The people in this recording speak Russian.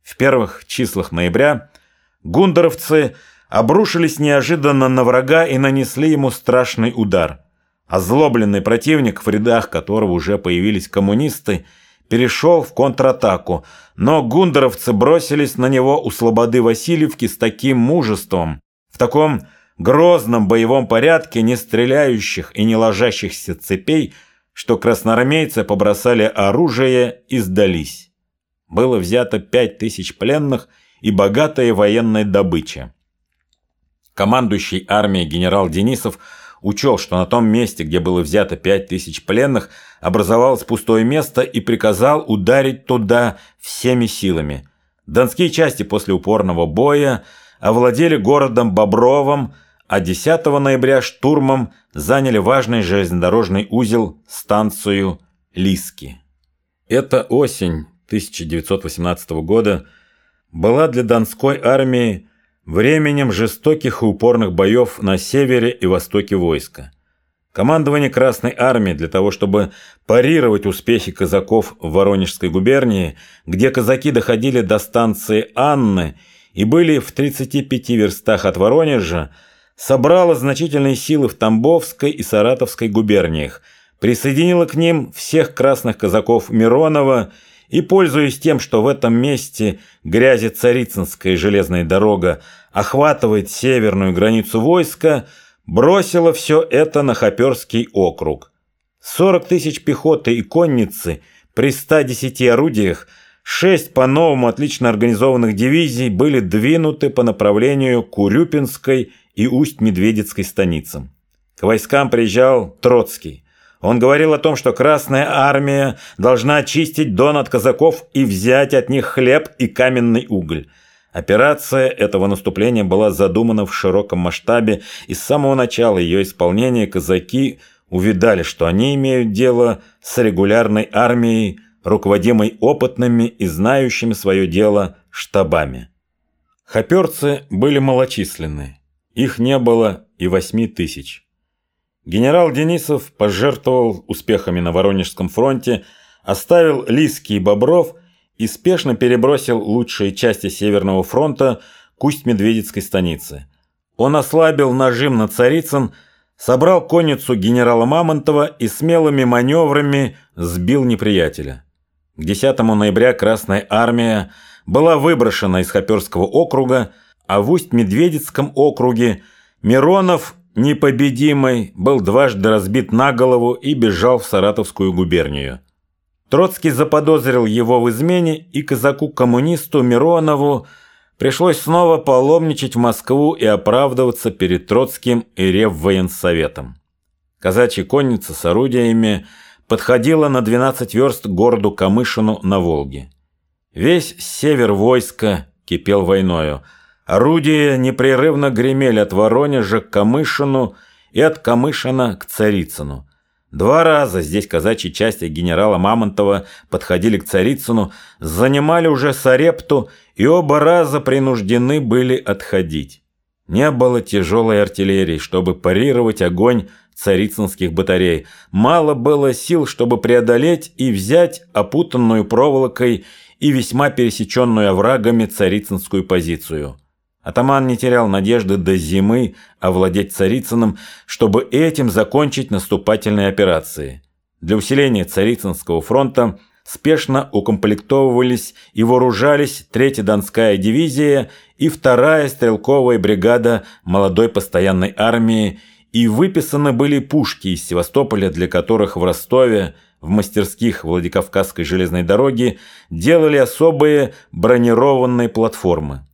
В первых числах ноября гундеровцы обрушились неожиданно на врага и нанесли ему страшный удар. Озлобленный противник, в рядах которого уже появились коммунисты, перешел в контратаку, но гундеровцы бросились на него у слободы Васильевки с таким мужеством, в таком грозном боевом порядке не стреляющих и не ложащихся цепей, что красноармейцы побросали оружие и сдались. Было взято 5000 пленных и богатая военная добыча. Командующий армией генерал Денисов учел, что на том месте, где было взято 5000 пленных, образовалось пустое место и приказал ударить туда всеми силами. Донские части после упорного боя овладели городом Бобровым, а 10 ноября штурмом заняли важный железнодорожный узел, станцию Лиски. Эта осень 1918 года была для Донской армии временем жестоких и упорных боев на севере и востоке войска. Командование Красной армии для того, чтобы парировать успехи казаков в Воронежской губернии, где казаки доходили до станции Анны и были в 35 верстах от Воронежа, собрало значительные силы в Тамбовской и Саратовской губерниях, присоединило к ним всех красных казаков Миронова и, пользуясь тем, что в этом месте Грязи-Царицынская железная дорога охватывает северную границу войска, бросила все это на Хоперский округ. 40 000 пехоты и конницы при 110 орудиях, 6 по-новому отлично организованных дивизий были двинуты по направлению к Урюпинской и Усть-Медведицкой станицам. К войскам приезжал Троцкий. Он говорил о том, что Красная армия должна очистить Дон от казаков и взять от них хлеб и каменный уголь. Операция этого наступления была задумана в широком масштабе, и с самого начала ее исполнения казаки увидали, что они имеют дело с регулярной армией, руководимой опытными и знающими свое дело штабами. Хоперцы были малочисленны, их не было и 8000. Генерал Денисов пожертвовал успехами на Воронежском фронте, оставил Лиски и Бобров и спешно перебросил лучшие части Северного фронта к Усть-Медведицкой станице. Он ослабил нажим на Царицын, собрал конницу генерала Мамонтова и смелыми маневрами сбил неприятеля. К 10 ноября Красная армия была выброшена из Хоперского округа, а в Усть-Медведицком округе Миронов, непобедимый, был дважды разбит на голову и бежал в Саратовскую губернию. Троцкий заподозрил его в измене, и казаку-коммунисту Миронову пришлось снова паломничать в Москву и оправдываться перед Троцким и Реввоенсоветом. Казачья конница с орудиями подходила на 12 верст к городу Камышину на Волге. Весь север войска кипел войною. Орудия непрерывно гремели от Воронежа к Камышину и от Камышина к Царицыну. 2 раза здесь казачьи части генерала Мамонтова подходили к Царицыну, занимали уже Сарепту и оба раза принуждены были отходить. Не было тяжелой артиллерии, чтобы парировать огонь царицынских батарей. Мало было сил, чтобы преодолеть и взять опутанную проволокой и весьма пересеченную оврагами царицынскую позицию. Атаман не терял надежды до зимы овладеть Царицыном, чтобы этим закончить наступательные операции. Для усиления Царицынского фронта спешно укомплектовывались и вооружались 3-я Донская дивизия и 2-я стрелковая бригада молодой постоянной армии, и выписаны были пушки из Севастополя, для которых в Ростове, в мастерских Владикавказской железной дороги делали особые бронированные платформы.